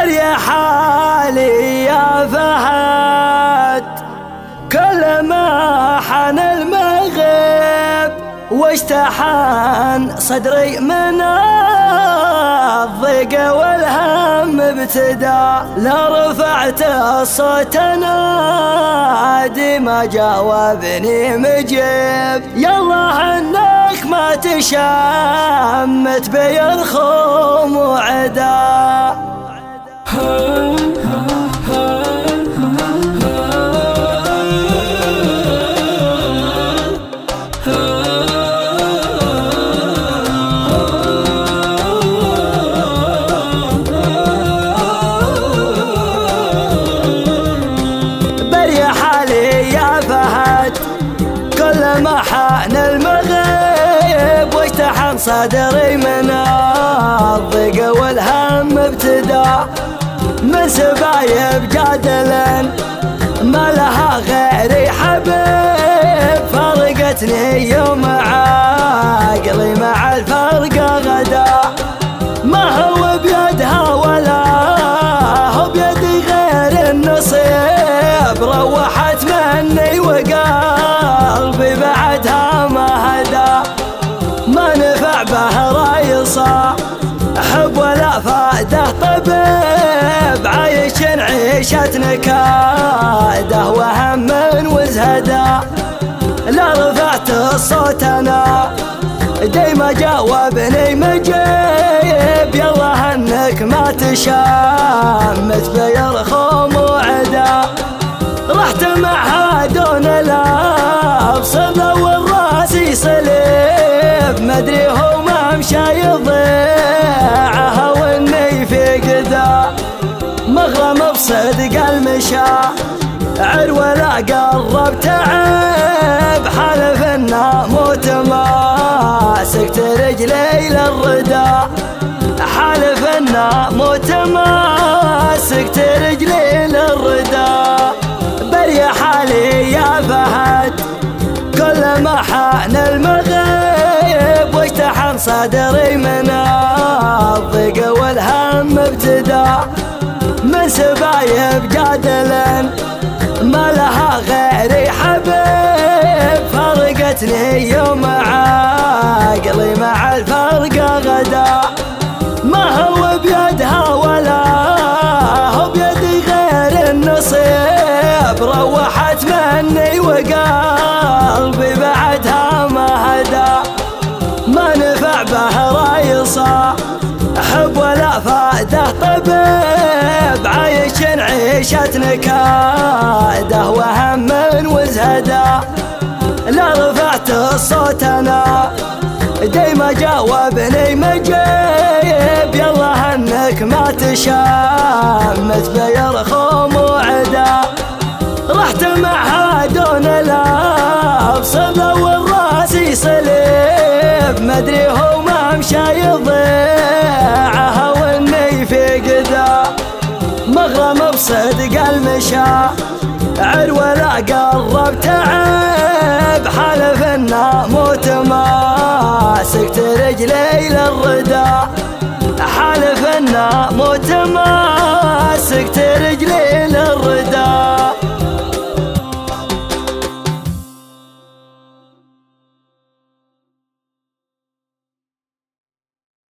بريا حالي يا فهد كل ما حان المغيب واشتحن صدري من الضيق والهم ابتدى لا رفعت الصوت نادي ما جاوبني مجيب يالله انك ما تشمت بي الخوم وعدا كل ما حان المغيب واشتحن صدري من الضيق والهم ابتدى من سبايب جادلا ما لها غيري حبيب فرقتني يوم عقلي مع الفرقة غدا ما هو بيدها ولا هو بيدي غير النصيب روحت مني وقلبي بعدها ما هدى ما نفع به رايصة حب ولا فاده طبيب عايش عيشة نكاده وهم وزهدا لا رفعت الصوت انا ديما جاوبني مجيب يالله انك ما تشمت بي الخوم وعدا رحت معها دون الابصر والراس صليب مدري هو ما مشى يضيعها واني في قدا مغرم بصدق المشى ولا قرب تعب حلف انه موت ماسكت رجلي للردى حلف انه موت ماسكت رجلي للردى بريا حالي يا فهد كل ما حان المغيب واشتحن صدري من الضيق والهم ابتدى من سبايب جادلا ما لها غيري حبيب فرقتني يوم عقلي مع الفرقة غدا ما هو بيدها ولا هو بيدي غير النصيب روحت مني وقلبي بعدها ما هدى ما نفع به رايصة حب ولا فاده طبيب عايش عيشة نكاده وهم وزهدا لا رفعت الصوت انا ديما جاوبني مجيب يالله انك ما تشمت بي الخوم وعدا رحت معها دون الابصر والراس صليب مدري هو ما مشى يضيعها واني في قدا مغرم بصدق المشى ولا قرب تعب حلف انه موت ماسكت رجلي للردى حلف انه موت ماسكت رجلي